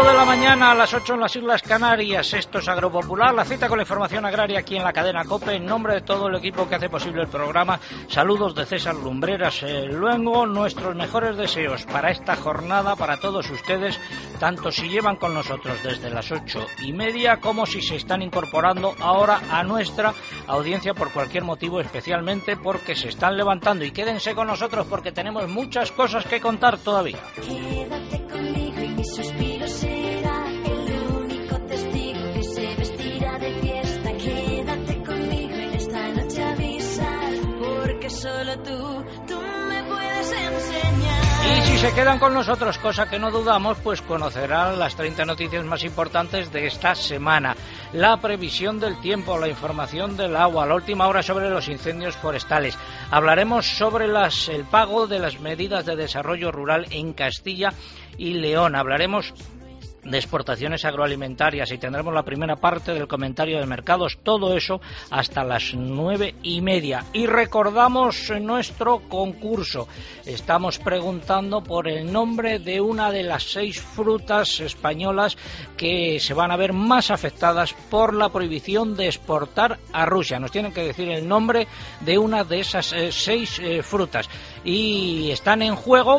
8 de la mañana, a las 8 en las Islas Canarias. Esto es Agropopular, la cita con la información agraria aquí en la cadena COPE. En nombre de todo el equipo que hace posible el programa, saludos de César Lumbreras Luengo. Nuestros mejores deseos para esta jornada, para todos ustedes, tanto si llevan con nosotros desde las 8:30 como si se están incorporando ahora a nuestra audiencia por cualquier motivo, especialmente porque se están levantando. Y quédense con nosotros porque tenemos muchas cosas que contar todavía. Quédate conmigo y mi suspiro será el único testigo que se vestirá de fiesta. Quédate conmigo en esta noche avisar, porque solo tú me puedes enseñar. Y si se quedan con nosotros, cosa que no dudamos, pues conocerán las 30 noticias más importantes de esta semana. La previsión del tiempo, la información del agua, la última hora sobre los incendios forestales. Hablaremos sobre el pago de las medidas de desarrollo rural en Castilla y León. Hablaremos de exportaciones agroalimentarias y tendremos la primera parte del comentario de mercados, todo eso hasta las 9:30. Y recordamos nuestro concurso. Estamos preguntando por el nombre de una de las 6 frutas españolas que se van a ver más afectadas por la prohibición de exportar a Rusia. Nos tienen que decir el nombre de una de esas 6 frutas. Y están en juego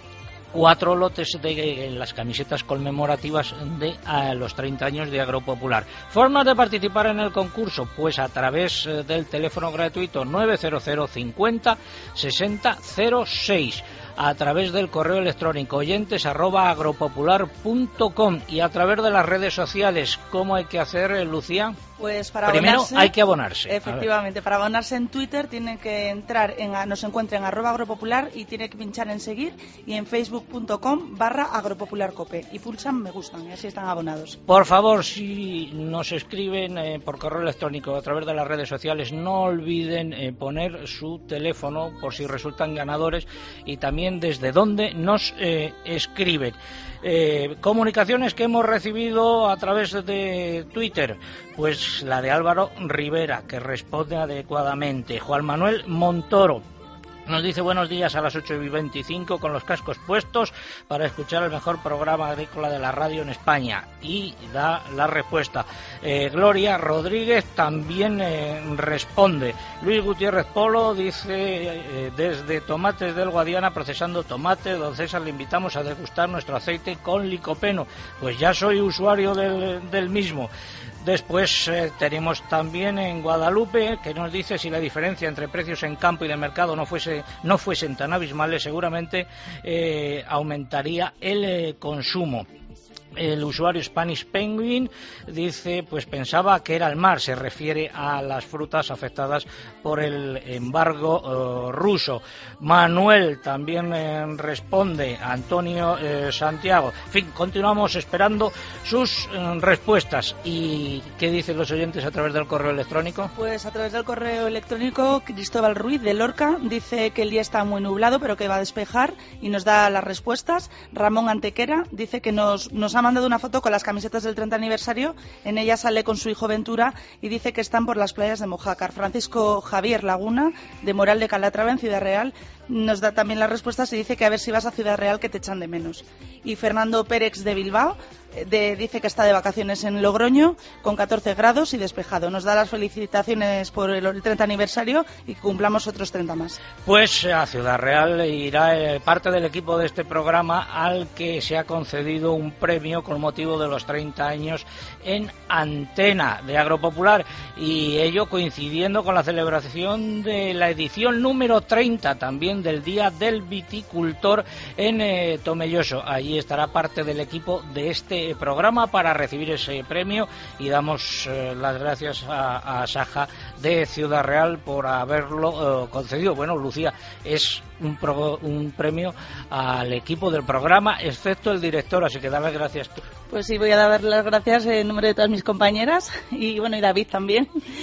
4 lotes de las camisetas conmemorativas de los 30 años de Agropopular. Formas de participar en el concurso, pues a través del teléfono gratuito 900 50 60 06, a través del correo electrónico oyentes@agropopular.com y a través de las redes sociales. ¿Cómo hay que hacer, Lucía? Pues para primero abonarse, hay que abonarse. Efectivamente, para abonarse en Twitter tiene que entrar nos encuentra en @agropopular y tiene que pinchar en seguir, y en facebook.com/agropopularcope y pulsan me gustan y así están abonados. Por favor, si nos escriben por correo electrónico a través de las redes sociales, no olviden poner su teléfono por si resultan ganadores y también desde dónde nos escriben. Comunicaciones que hemos recibido a través de Twitter, pues la de Álvaro Rivera, que responde adecuadamente. Juan Manuel Montoro nos dice: buenos días, a las 8:25 con los cascos puestos para escuchar el mejor programa agrícola de la radio en España, y da la respuesta. Gloria Rodríguez también responde. Luis Gutiérrez Polo dice: desde Tomates del Guadiana, procesando tomates, don César, le invitamos a degustar nuestro aceite con licopeno. Pues ya soy usuario del mismo. Después tenemos también en Guadalupe, que nos dice: si la diferencia entre precios en campo y de mercado no fuesen tan abismales, seguramente aumentaría el consumo. El usuario Spanish Penguin dice: pues pensaba que era el mar, se refiere a las frutas afectadas por el embargo ruso. Manuel también responde, Antonio Santiago. En fin, continuamos esperando sus respuestas. ¿Y qué dicen los oyentes a través del correo electrónico? Pues a través del correo electrónico, Cristóbal Ruiz de Lorca dice que el día está muy nublado pero que va a despejar y nos da las respuestas. Ramón Antequera dice que nos ha mandado una foto con las camisetas del 30 aniversario, en ella sale con su hijo Ventura y dice que están por las playas de Mojácar. Francisco Javier Laguna, de Moral de Calatrava, en Ciudad Real, nos da también las respuestas y dice que a ver si vas a Ciudad Real, que te echan de menos. Y Fernando Pérez de Bilbao dice que está de vacaciones en Logroño con 14 grados y despejado. Nos da las felicitaciones por el 30 aniversario y que cumplamos otros 30 más. Pues a Ciudad Real irá parte del equipo de este programa al que se ha concedido un premio con motivo de los 30 años en Antena de Agropopular, y ello coincidiendo con la celebración de la edición número 30 también del Día del Viticultor en Tomelloso. Allí estará parte del equipo de este programa para recibir ese premio, y damos las gracias a Saja de Ciudad Real por haberlo concedido. Bueno, Lucía, es un premio al equipo del programa, excepto el director, así que dale gracias tú. Pues sí, voy a dar las gracias en nombre de todas mis compañeras y bueno, y David también.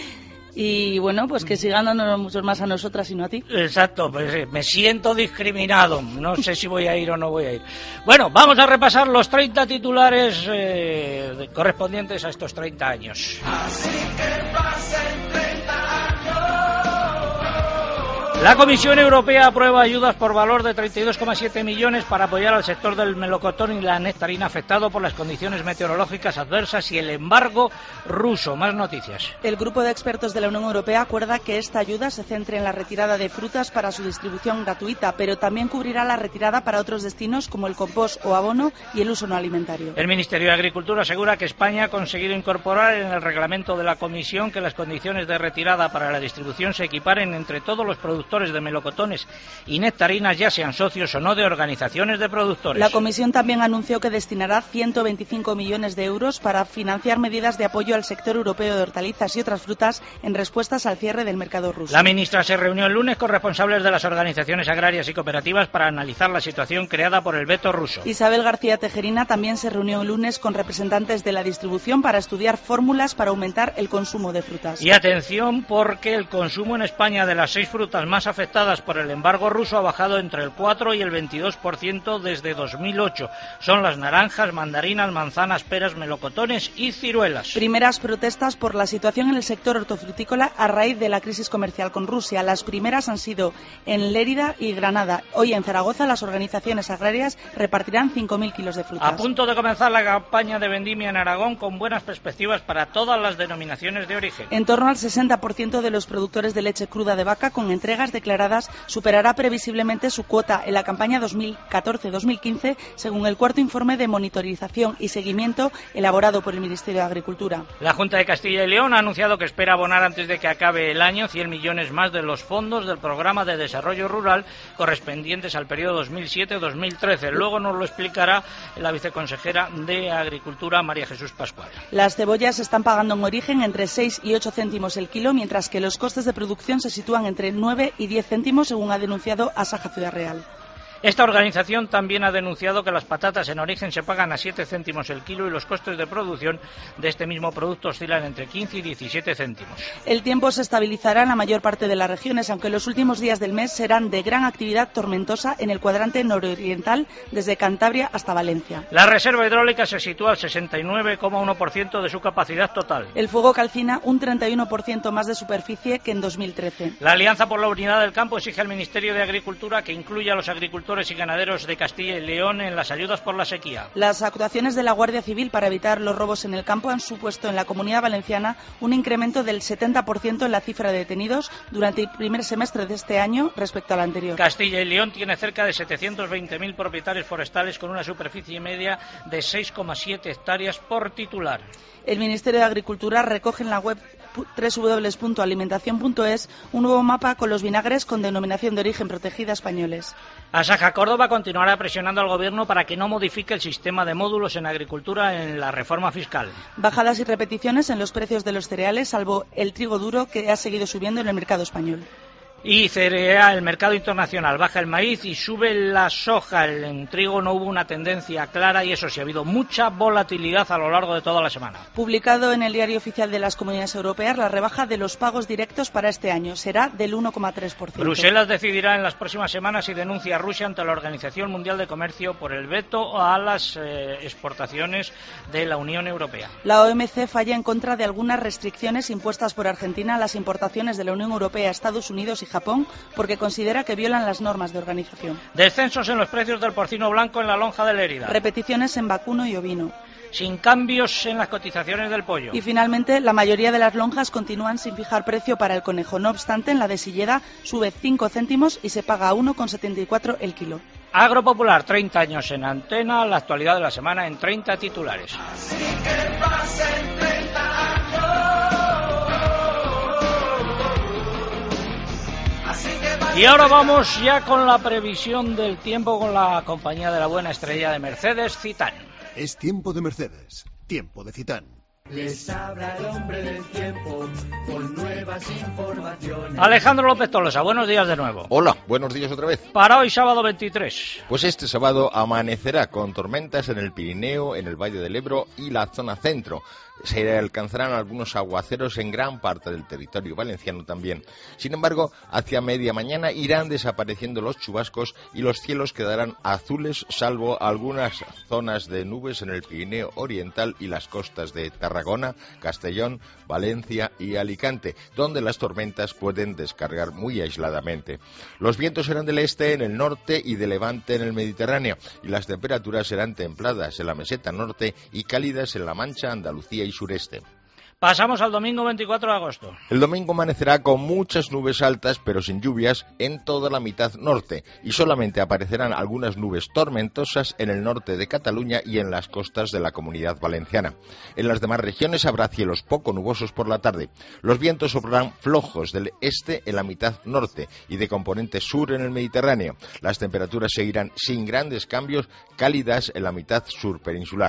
Y bueno, pues que sigan dándonos muchos más a nosotras y no a ti. Exacto, pues me siento discriminado. No sé si voy a ir o no voy a ir. Bueno, vamos a repasar los 30 titulares correspondientes a estos 30 años. Así que pasen 30 años La Comisión Europea aprueba ayudas por valor de 32,7 millones para apoyar al sector del melocotón y la nectarina afectado por las condiciones meteorológicas adversas y el embargo ruso. Más noticias. El grupo de expertos de la Unión Europea acuerda que esta ayuda se centre en la retirada de frutas para su distribución gratuita, pero también cubrirá la retirada para otros destinos como el compost o abono y el uso no alimentario. El Ministerio de Agricultura asegura que España ha conseguido incorporar en el reglamento de la Comisión que las condiciones de retirada para la distribución se equiparen entre todos los productores de melocotones y nectarinas, ya sean socios o no de organizaciones de productores. La Comisión también anunció que destinará 125 millones de euros para financiar medidas de apoyo al sector europeo de hortalizas y otras frutas en respuestas al cierre del mercado ruso. La ministra se reunió el lunes con responsables de las organizaciones agrarias y cooperativas para analizar la situación creada por el veto ruso. Isabel García Tejerina también se reunió el lunes con representantes de la distribución para estudiar fórmulas para aumentar el consumo de frutas. Y atención, porque el consumo en España de las 6 frutas más afectadas por el embargo ruso ha bajado entre el 4 y el 22% desde 2008. Son las naranjas, mandarinas, manzanas, peras, melocotones y ciruelas. Primeras protestas por la situación en el sector hortofrutícola a raíz de la crisis comercial con Rusia. Las primeras han sido en Lérida y Granada. Hoy en Zaragoza las organizaciones agrarias repartirán 5.000 kilos de frutas. A punto de comenzar la campaña de vendimia en Aragón con buenas perspectivas para todas las denominaciones de origen. En torno al 60% de los productores de leche cruda de vaca con entregas declaradas superará previsiblemente su cuota en la campaña 2014-2015, según el cuarto informe de monitorización y seguimiento elaborado por el Ministerio de Agricultura. La Junta de Castilla y León ha anunciado que espera abonar antes de que acabe el año 100 millones más de los fondos del Programa de Desarrollo Rural correspondientes al periodo 2007-2013. Luego nos lo explicará la viceconsejera de Agricultura, María Jesús Pascual. Las cebollas se están pagando en origen entre 6 y 8 céntimos el kilo, mientras que los costes de producción se sitúan entre 9 y 10 céntimos, según ha denunciado Asaja Ciudad Real. Esta organización también ha denunciado que las patatas en origen se pagan a 7 céntimos el kilo y los costes de producción de este mismo producto oscilan entre 15 y 17 céntimos. El tiempo se estabilizará en la mayor parte de las regiones, aunque los últimos días del mes serán de gran actividad tormentosa en el cuadrante nororiental, desde Cantabria hasta Valencia. La reserva hidráulica se sitúa al 69,1% de su capacidad total. El fuego calcina un 31% más de superficie que en 2013. La Alianza por la Unidad del Campo exige al Ministerio de Agricultura que incluya a los agricultores y ganaderos de Castilla y León en las ayudas por la sequía. Las actuaciones de la Guardia Civil para evitar los robos en el campo han supuesto en la Comunidad Valenciana un incremento del 70% en la cifra de detenidos durante el primer semestre de este año respecto al anterior. Castilla y León tiene cerca de 720.000 propietarios forestales con una superficie media de 6,7 hectáreas por titular. El Ministerio de Agricultura recoge en la web www.alimentación.es un nuevo mapa con los vinagres con denominación de origen protegida españoles. Asaja Córdoba continuará presionando al Gobierno para que no modifique el sistema de módulos en agricultura en la reforma fiscal. Bajadas y repeticiones en los precios de los cereales, salvo el trigo duro, que ha seguido subiendo en el mercado español. Y cerea el mercado internacional, baja el maíz y sube la soja. En trigo no hubo una tendencia clara y eso sí, ha habido mucha volatilidad a lo largo de toda la semana. Publicado en el Diario Oficial de las Comunidades Europeas, la rebaja de los pagos directos para este año será del 1,3%. Bruselas decidirá en las próximas semanas si denuncia a Rusia ante la Organización Mundial de Comercio por el veto a las exportaciones de la Unión Europea. La OMC falla en contra de algunas restricciones impuestas por Argentina a las importaciones de la Unión Europea, Estados Unidos y Japón, porque considera que violan las normas de organización. Descensos en los precios del porcino blanco en la lonja de Lérida. Repeticiones en vacuno y ovino. Sin cambios en las cotizaciones del pollo. Y finalmente, la mayoría de las lonjas continúan sin fijar precio para el conejo. No obstante, en la de Silleda sube 5 céntimos y se paga a 1,74 el kilo. Agropopular, 30 años en antena, la actualidad de la semana en 30 titulares. Así que pasen 30 años. Y ahora vamos ya con la previsión del tiempo con la compañía de la buena estrella de Mercedes, Citán. Es tiempo de Mercedes, tiempo de Citán. Les habla el hombre del tiempo con nuevas informaciones. Alejandro López Tolosa, buenos días de nuevo. Hola, buenos días otra vez. Para hoy sábado 23. Pues este sábado amanecerá con tormentas en el Pirineo, en el Valle del Ebro y la zona centro. Se alcanzarán algunos aguaceros en gran parte del territorio valenciano también. Sin embargo, hacia media mañana irán desapareciendo los chubascos y los cielos quedarán azules, salvo algunas zonas de nubes en el Pirineo oriental y las costas de Tarragona. Tarragona, Castellón, Valencia y Alicante, donde las tormentas pueden descargar muy aisladamente. Los vientos serán del este en el norte y de levante en el Mediterráneo, y las temperaturas serán templadas en la meseta norte y cálidas en La Mancha, Andalucía y sureste. Pasamos al domingo 24 de agosto. El domingo amanecerá con muchas nubes altas, pero sin lluvias en toda la mitad norte, y solamente aparecerán algunas nubes tormentosas en el norte de Cataluña y en las costas de la Comunidad Valenciana. En las demás regiones habrá cielos poco nubosos por la tarde. Los vientos soplarán flojos del este en la mitad norte y de componente sur en el Mediterráneo. Las temperaturas seguirán sin grandes cambios, cálidas en la mitad sur peninsular.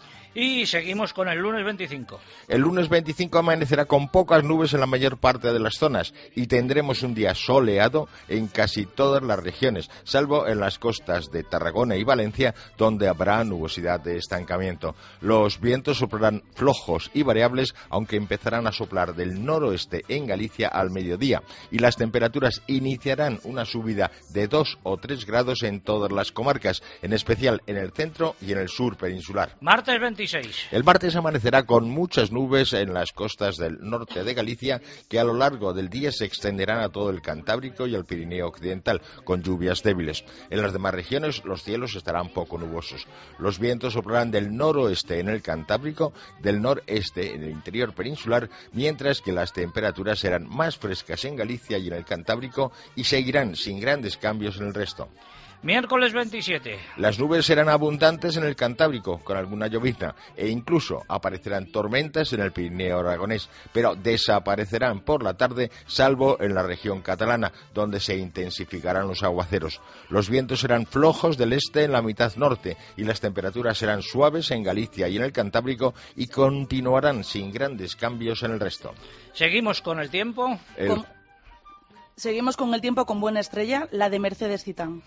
Y seguimos con el lunes 25. El lunes 25 amanecerá con pocas nubes en la mayor parte de las zonas y tendremos un día soleado en casi todas las regiones, salvo en las costas de Tarragona y Valencia, donde habrá nubosidad de estancamiento. Los vientos soplarán flojos y variables, aunque empezarán a soplar del noroeste en Galicia al mediodía, y las temperaturas iniciarán una subida de 2 o 3 grados en todas las comarcas, en especial en el centro y en el sur peninsular. Martes 26. El martes amanecerá con muchas nubes en las costas del norte de Galicia, que a lo largo del día se extenderán a todo el Cantábrico y al Pirineo occidental, con lluvias débiles. En las demás regiones los cielos estarán poco nubosos. Los vientos soplarán del noroeste en el Cantábrico, del noreste en el interior peninsular, mientras que las temperaturas serán más frescas en Galicia y en el Cantábrico y seguirán sin grandes cambios en el resto. Miércoles 27. Las nubes serán abundantes en el Cantábrico, con alguna llovizna, e incluso aparecerán tormentas en el Pirineo aragonés, pero desaparecerán por la tarde, salvo en la región catalana, donde se intensificarán los aguaceros. Los vientos serán flojos del este en la mitad norte, y las temperaturas serán suaves en Galicia y en el Cantábrico, y continuarán sin grandes cambios en el resto. Seguimos con el tiempo. Seguimos con el tiempo con buena estrella, la de Mercedes Citán.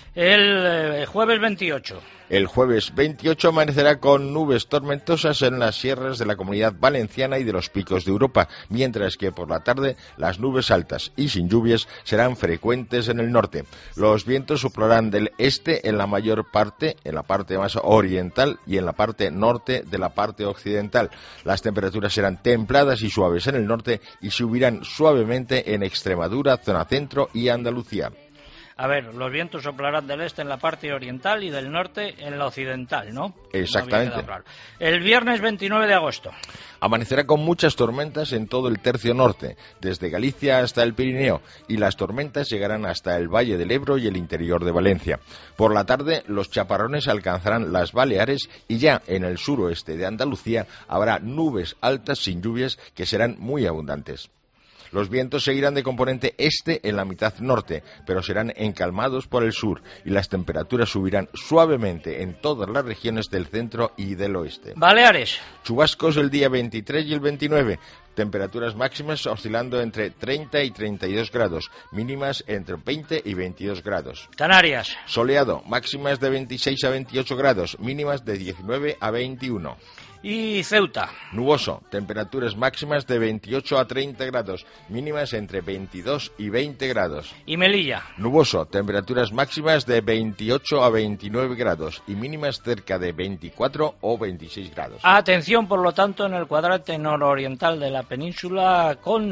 El jueves 28. El jueves 28 amanecerá con nubes tormentosas en las sierras de la Comunidad Valenciana y de los picos de Europa, mientras que por la tarde las nubes altas y sin lluvias serán frecuentes en el norte. Los vientos soplarán del este en la mayor parte, en la parte más oriental y en la parte norte de la parte occidental. Las temperaturas serán templadas y suaves en el norte y subirán suavemente en Extremadura, zona centro y Andalucía. A ver, los vientos soplarán del este en la parte oriental y del norte en la occidental, ¿no? Exactamente. No, el viernes 29 de agosto. Amanecerá con muchas tormentas en todo el tercio norte, desde Galicia hasta el Pirineo, y las tormentas llegarán hasta el Valle del Ebro y el interior de Valencia. Por la tarde, los chaparrones alcanzarán las Baleares y ya en el suroeste de Andalucía habrá nubes altas sin lluvias que serán muy abundantes. Los vientos seguirán de componente este en la mitad norte, pero serán encalmados por el sur, y las temperaturas subirán suavemente en todas las regiones del centro y del oeste. Baleares. Chubascos el día 23 y el 29. Temperaturas máximas oscilando entre 30 y 32 grados, mínimas entre 20 y 22 grados. Canarias. Soleado, máximas de 26 a 28 grados, mínimas de 19 a 21. Y Ceuta. Nuboso, temperaturas máximas de 28 a 30 grados, mínimas entre 22 y 20 grados. Y Melilla. Nuboso, temperaturas máximas de 28 a 29 grados y mínimas cerca de 24 o 26 grados. Atención, por lo tanto, en el cuadrante nororiental de la península con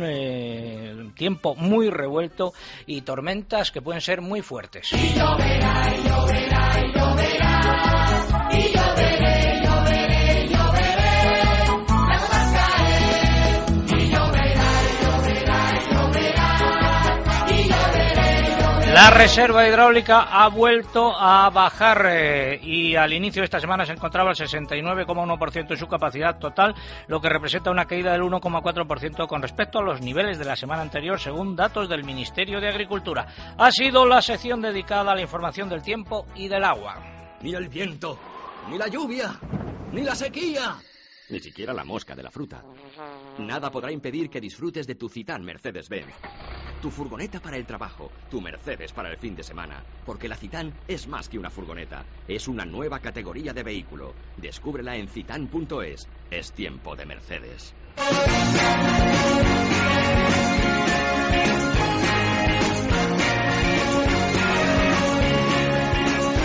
tiempo muy revuelto y tormentas que pueden ser muy fuertes. Y lloverá, y lloverá, y lloverá, y lloveré, lloveré, lloveré, las gotas caen. Y lloverá, y lloverá, y lloverá, y lloveré, lloveré. La reserva hidráulica ha vuelto a bajar y al inicio de esta semana se encontraba al 69,1% de su capacidad total, lo que representa una caída del 1,4% con respecto a los niveles de la semana anterior, según datos del Ministerio de Agricultura. Ha sido la sección dedicada a la información del tiempo y del agua. Ni el viento, ni la lluvia, ni la sequía. Ni siquiera la mosca de la fruta. Nada podrá impedir que disfrutes de tu Citan Mercedes-Benz. Tu furgoneta para el trabajo, tu Mercedes para el fin de semana. Porque la Citan es más que una furgoneta. Es una nueva categoría de vehículo. Descúbrela en citan.es. Es tiempo de Mercedes.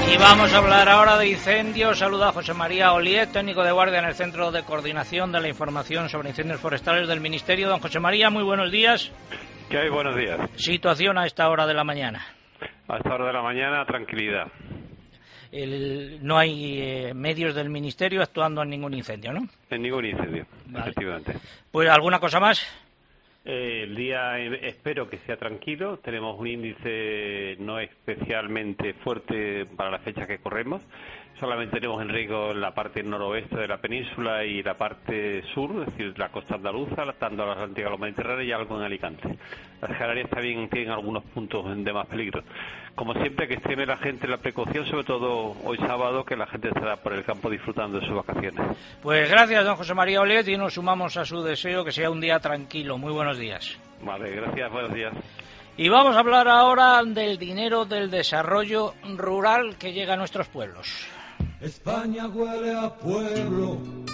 Y vamos a hablar ahora de incendios. Saluda a José María Oliet, técnico de guardia en el Centro de Coordinación de la Información sobre Incendios Forestales del Ministerio. Don José María, muy buenos días. ¿Qué hay? Buenos días. Situación a esta hora de la mañana. A esta hora de la mañana, tranquilidad. No hay medios del Ministerio actuando en ningún incendio, ¿no? En ningún incendio, vale. Efectivamente. Pues, ¿alguna cosa más? El día espero que sea tranquilo. Tenemos un índice no especialmente fuerte para la fecha que corremos. Solamente tenemos en riesgo la parte noroeste de la península y la parte sur, es decir, la costa andaluza, tanto la Atlántica como la Mediterránea y algo en Alicante. Las Canarias también tienen algunos puntos de más peligro. Como siempre, que extreme la gente la precaución, sobre todo hoy sábado, que la gente estará por el campo disfrutando de sus vacaciones. Pues gracias, don José María Oliet, y nos sumamos a su deseo que sea un día tranquilo. Muy buenos días. Vale, gracias, buenos días. Y vamos a hablar ahora del dinero del desarrollo rural que llega a nuestros pueblos. España huele a pueblo,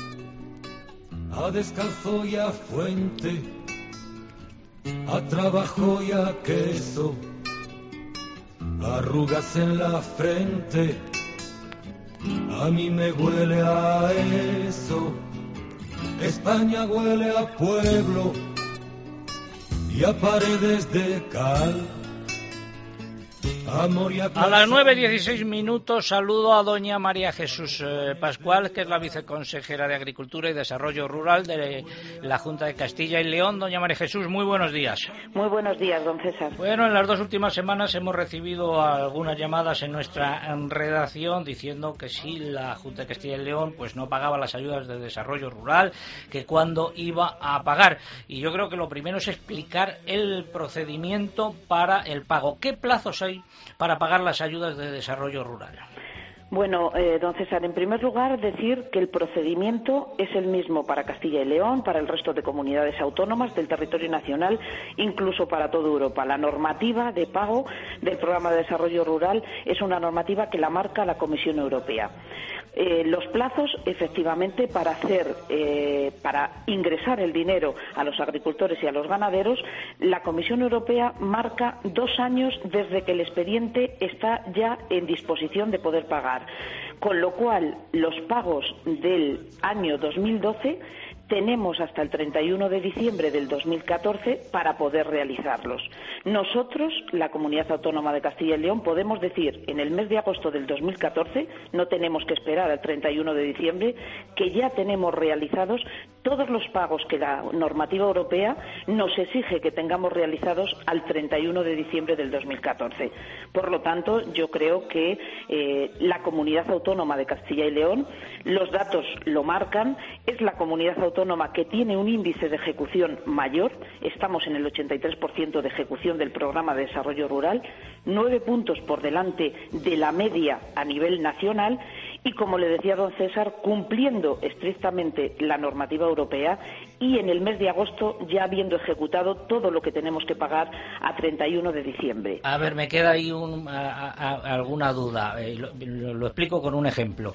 a descalzo y a fuente, a trabajo y a queso, arrugas en la frente, a mí me huele a eso. España huele a pueblo y a paredes de cal. A las 9:16 saludo a doña María Jesús Pascual, que es la viceconsejera de Agricultura y Desarrollo Rural de la Junta de Castilla y León. Doña María Jesús, muy buenos días. Muy buenos días, don César. Bueno, en las 2 últimas semanas hemos recibido algunas llamadas en nuestra redacción diciendo que si la Junta de Castilla y León pues no pagaba las ayudas de desarrollo rural, que cuándo iba a pagar. Y yo creo que lo primero es explicar el procedimiento para el pago. ¿Qué plazos hay para pagar las ayudas de desarrollo rural? Bueno, don César, en primer lugar decir que el procedimiento es el mismo para Castilla y León, para el resto de comunidades autónomas del territorio nacional, incluso para toda Europa. La normativa de pago del Programa de Desarrollo Rural es una normativa que la marca la Comisión Europea. Los plazos, efectivamente, para ingresar el dinero a los agricultores y a los ganaderos, la Comisión Europea marca 2 años desde que el expediente está ya en disposición de poder pagar. Con lo cual, los pagos del año 2012 tenemos hasta el 31 de diciembre del 2014 para poder realizarlos. Nosotros, la Comunidad Autónoma de Castilla y León, podemos decir en el mes de agosto del 2014, no tenemos que esperar al 31 de diciembre, que ya tenemos realizados todos los pagos que la normativa europea nos exige que tengamos realizados al 31 de diciembre del 2014. Por lo tanto, yo creo que la Comunidad Autónoma de Castilla y León, los datos lo marcan, es la comunidad autónoma que tiene un índice de ejecución mayor, estamos en el 83% de ejecución del Programa de Desarrollo Rural, 9 puntos por delante de la media a nivel nacional y, como le decía don César, cumpliendo estrictamente la normativa europea y en el mes de agosto ya habiendo ejecutado todo lo que tenemos que pagar a 31 de diciembre. A ver, me queda ahí alguna duda. Lo explico con un ejemplo.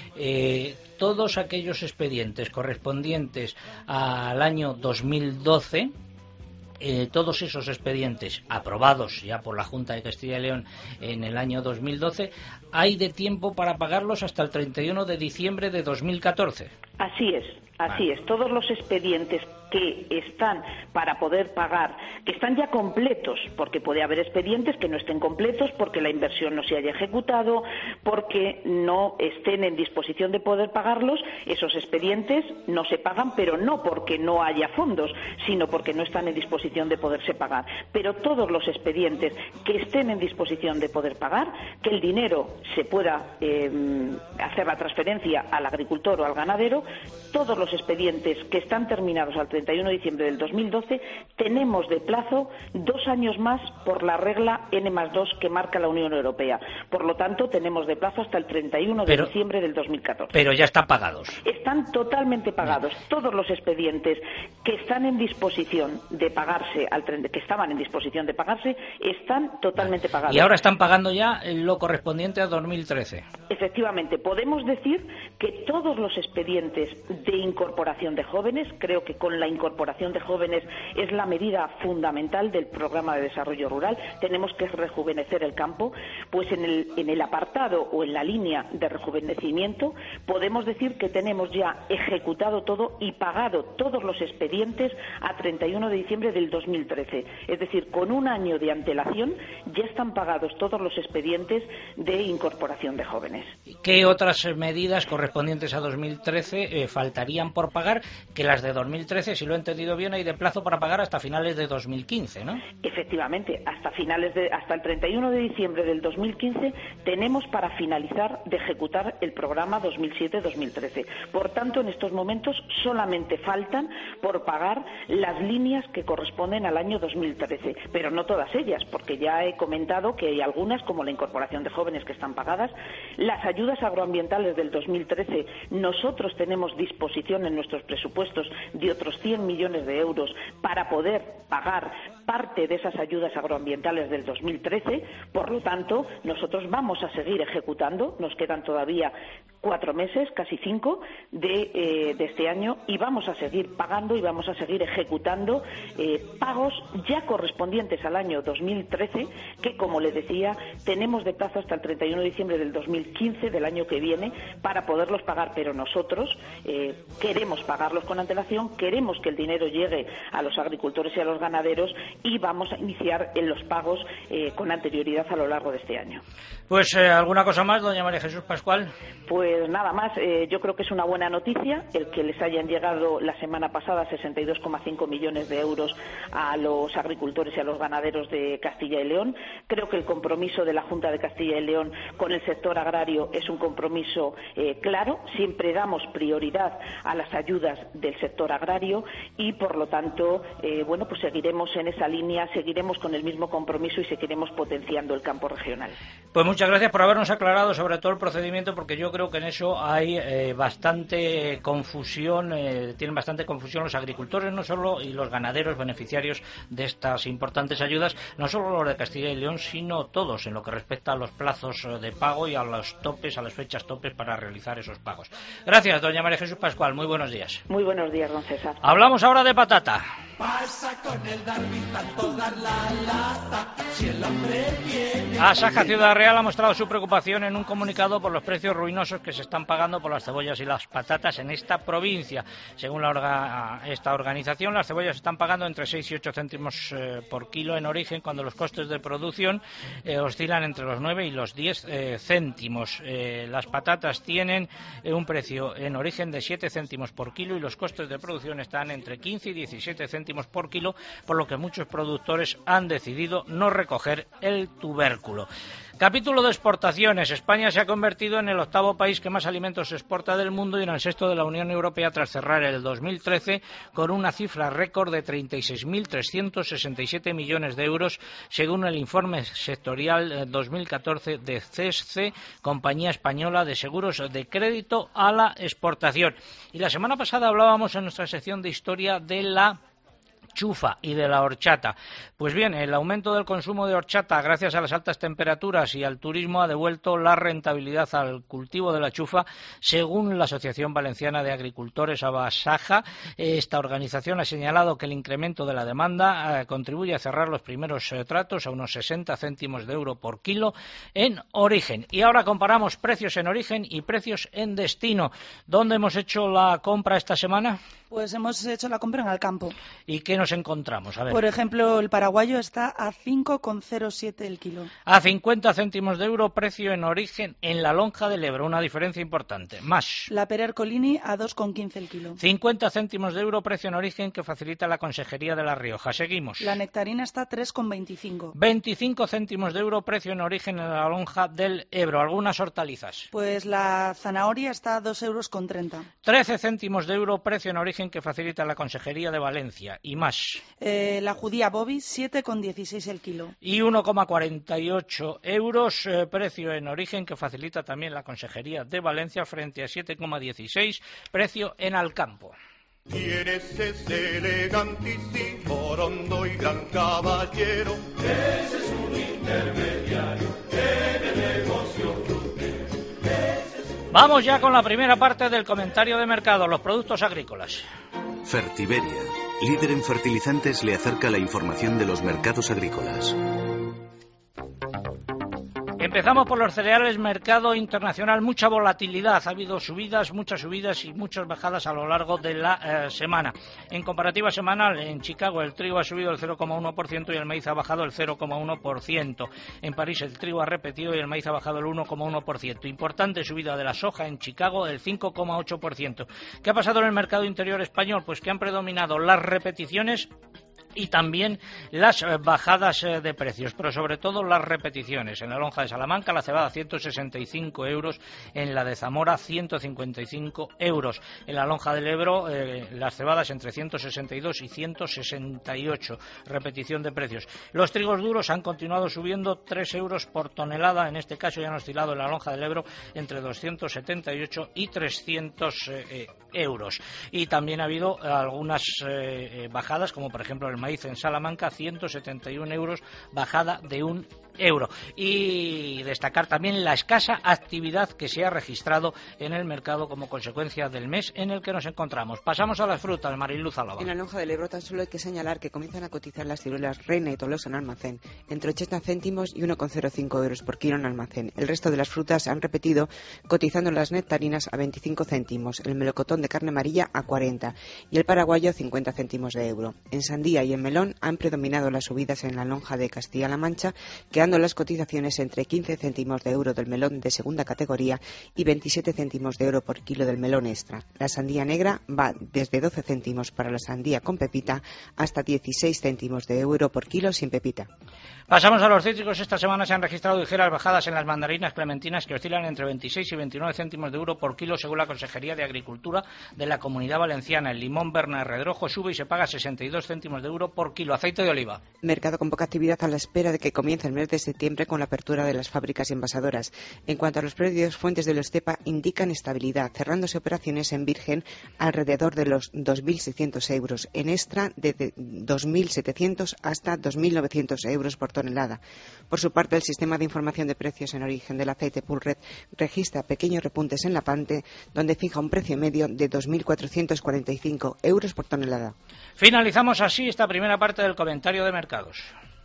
Todos aquellos expedientes correspondientes al año 2012, todos esos expedientes aprobados ya por la Junta de Castilla y León en el año 2012, hay de tiempo para pagarlos hasta el 31 de diciembre de 2014. Así es. Así es, todos los expedientes que están para poder pagar, que están ya completos, porque puede haber expedientes que no estén completos, porque la inversión no se haya ejecutado, porque no estén en disposición de poder pagarlos, esos expedientes no se pagan, pero no porque no haya fondos, sino porque no están en disposición de poderse pagar. Pero todos los expedientes que estén en disposición de poder pagar, que el dinero se pueda hacer la transferencia al agricultor o al ganadero, todos los expedientes que están terminados al 31 de diciembre del 2012, tenemos de plazo 2 años más por la regla N+2 que marca la Unión Europea. Por lo tanto, tenemos de plazo hasta el 31 de diciembre del 2014. Pero ya están pagados. Están totalmente pagados. Todos los expedientes que están en disposición de pagarse, que estaban en disposición de pagarse, están totalmente pagados. Y ahora están pagando ya lo correspondiente a 2013. Efectivamente, podemos decir que todos los expedientes expedientes de incorporación de jóvenes. Creo que con la incorporación de jóvenes es la medida fundamental del programa de desarrollo rural. Tenemos que rejuvenecer el campo. Pues en el apartado o en la línea de rejuvenecimiento podemos decir que tenemos ya ejecutado todo y pagado todos los expedientes a 31 de diciembre del 2013. Es decir, con un año de antelación ya están pagados todos los expedientes de incorporación de jóvenes. ¿Qué otras medidas correspondientes a 2013 faltarían por pagar? Que las de 2013, si lo he entendido bien, hay de plazo para pagar hasta finales de 2015, ¿no? Efectivamente, hasta el 31 de diciembre del 2015 tenemos para finalizar de ejecutar el programa 2007-2013. Por tanto, en estos momentos solamente faltan por pagar las líneas que corresponden al año 2013, pero no todas ellas, porque ya he comentado que hay algunas, como la incorporación de jóvenes, que están pagadas. Las ayudas agroambientales del 2013, nosotros tenemos disposición en nuestros presupuestos de otros 100 millones de euros para poder pagar parte de esas ayudas agroambientales del 2013. Por lo tanto, nosotros vamos a seguir ejecutando. Nos quedan todavía 4 meses, casi 5, de este año, y vamos a seguir pagando y vamos a seguir ejecutando pagos ya correspondientes al año 2013, que, como le decía, tenemos de plazo hasta el 31 de diciembre del 2015, del año que viene, para poderlos pagar. Pero nosotros queremos pagarlos con antelación, queremos que el dinero llegue a los agricultores y a los ganaderos, y vamos a iniciar en los pagos con anterioridad a lo largo de este año. Pues, ¿alguna cosa más, doña María Jesús Pascual? Pues nada más, yo creo que es una buena noticia el que les hayan llegado la semana pasada 62,5 millones de euros a los agricultores y a los ganaderos de Castilla y León. Creo que el compromiso de la Junta de Castilla y León con el sector agrario es un compromiso claro. Siempre damos prioridad a las ayudas del sector agrario y, por lo tanto, pues seguiremos en esa línea, seguiremos con el mismo compromiso y seguiremos potenciando el campo regional. Pues muchas gracias por habernos aclarado sobre todo el procedimiento, porque yo creo que en eso hay bastante confusión, tienen bastante confusión los agricultores, no solo, y los ganaderos beneficiarios de estas importantes ayudas, no solo los de Castilla y León, sino todos, en lo que respecta a los plazos de pago y a los topes, a las fechas topes para realizar esos pagos. Gracias, doña María Jesús Pascual. Muy buenos días. Muy buenos días, don César. Hablamos ahora de patata. Pasa con el Darwin, tanto dar la lata, si el hombre viene... Asaja Ciudad Real ha mostrado su preocupación en un comunicado por los precios ruinosos que se están pagando por las cebollas y las patatas en esta provincia. Según esta organización, las cebollas están pagando entre 6 y 8 céntimos por kilo en origen, cuando los costes de producción oscilan entre los 9 y los 10 céntimos. Las patatas tienen un precio en origen de 7 céntimos por kilo y los costes de producción están entre 15 y 17 céntimos por kilo, por lo que muchos productores han decidido no recoger el tubérculo. Capítulo de exportaciones. España se ha convertido en el 8º país que más alimentos exporta del mundo y en el 6º de la Unión Europea, tras cerrar el 2013 con una cifra récord de 36.367 millones de euros, según el informe sectorial 2014 de CESCE, Compañía Española de Seguros de Crédito a la Exportación. Y la semana pasada hablábamos en nuestra sección de historia de la chufa y de la horchata. Pues bien, el aumento del consumo de horchata gracias a las altas temperaturas y al turismo ha devuelto la rentabilidad al cultivo de la chufa, según la Asociación Valenciana de Agricultores, Asaja. Esta organización ha señalado que el incremento de la demanda contribuye a cerrar los primeros tratos a unos 60 céntimos de euro por kilo en origen. Y ahora comparamos precios en origen y precios en destino. ¿Dónde hemos hecho la compra esta semana? Pues hemos hecho la compra en Alcampo. ¿Y qué nos encontramos? A ver. Por ejemplo, el paraguayo está a 5,07 el kilo. A 50 céntimos de euro, precio en origen en la lonja del Ebro, una diferencia importante. Más. La pera Ercolini a 2,15 el kilo. 50 céntimos de euro, precio en origen que facilita la Consejería de La Rioja. Seguimos. La nectarina está a 3,25. 25 céntimos de euro, precio en origen en la lonja del Ebro. ¿Algunas hortalizas? Pues la zanahoria está a 2,30 euros. 13 céntimos de euro, precio en origen que facilita la Consejería de Valencia. Y más. La judía Bobby, 7,16 el kilo. Y 1,48 euros, precio en origen que facilita también la Consejería de Valencia, frente a 7,16, precio en Alcampo. Tienes ese elegantísimo, rondo y gran caballero. Ese es un intermediario en el negocio. Vamos ya con la primera parte del comentario de mercado, los productos agrícolas. Fertiberia, líder en fertilizantes, le acerca la información de los mercados agrícolas. Empezamos por los cereales, mercado internacional, mucha volatilidad, ha habido subidas, muchas subidas y muchas bajadas a lo largo de la semana. En comparativa semanal, en Chicago el trigo ha subido el 0,1% y el maíz ha bajado el 0,1%. En París el trigo ha repetido y el maíz ha bajado el 1,1%. Importante subida de la soja en Chicago, el 5,8%. ¿Qué ha pasado en el mercado interior español? Pues que han predominado las repeticiones y también las bajadas de precios, pero sobre todo las repeticiones. En la lonja de Salamanca la cebada 165 euros, en la de Zamora 155 euros. En la lonja del Ebro las cebadas entre 162 y 168, repetición de precios. Los trigos duros han continuado subiendo 3 euros por tonelada, en este caso ya han oscilado en la lonja del Ebro entre 278 y 300 euros. Y también ha habido algunas bajadas, como por ejemplo el maíz en Salamanca, 171 euros, bajada de 1 euro. Y destacar también la escasa actividad que se ha registrado en el mercado como consecuencia del mes en el que nos encontramos. Pasamos a las frutas, Mariluz Álava. En la lonja del Ebro tan solo hay que señalar que comienzan a cotizar las ciruelas Reina y Tolosa en almacén entre 80 céntimos y 1,05 euros por kilo en almacén. El resto de las frutas han repetido, cotizando las nectarinas a 25 céntimos, el melocotón de carne amarilla a 40 y el paraguayo a 50 céntimos de euro. En sandía y en melón han predominado las subidas en la lonja de Castilla-La Mancha, quedando las cotizaciones entre 15 céntimos de euro del melón de segunda categoría y 27 céntimos de euro por kilo del melón extra. La sandía negra va desde 12 céntimos para la sandía con pepita hasta 16 céntimos de euro por kilo sin pepita. Pasamos a los cítricos. Esta semana se han registrado ligeras bajadas en las mandarinas clementinas que oscilan entre 26 y 29 céntimos de euro por kilo según la Consejería de Agricultura de la Comunidad Valenciana. El limón Berna Redrojo sube y se paga 62 céntimos de euro por kilo. Aceite de oliva. Mercado con poca actividad a la espera de que comience el mes de septiembre con la apertura de las fábricas y envasadoras. En cuanto a los precios, fuentes de Estepa indican estabilidad, cerrándose operaciones en virgen alrededor de los 2.600 euros, en extra de 2.700 hasta 2.900 euros por tonelada. Por su parte, el sistema de información de precios en origen del aceite Pulred registra pequeños repuntes en la Pante, donde fija un precio medio de 2.445 euros por tonelada. Finalizamos así esta primera parte del comentario de mercados.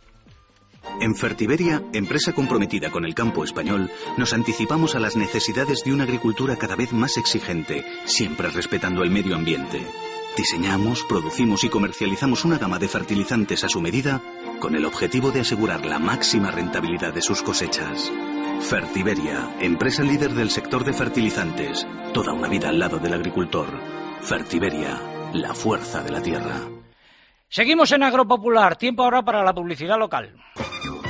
En Fertiberia, empresa comprometida con el campo español, nos anticipamos a las necesidades de una agricultura cada vez más exigente, siempre respetando el medio ambiente. Diseñamos, producimos y comercializamos una gama de fertilizantes a su medida con el objetivo de asegurar la máxima rentabilidad de sus cosechas. Fertiberia, empresa líder del sector de fertilizantes, toda una vida al lado del agricultor. Fertiberia, la fuerza de la tierra. Seguimos en Agropopular, tiempo ahora para la publicidad local.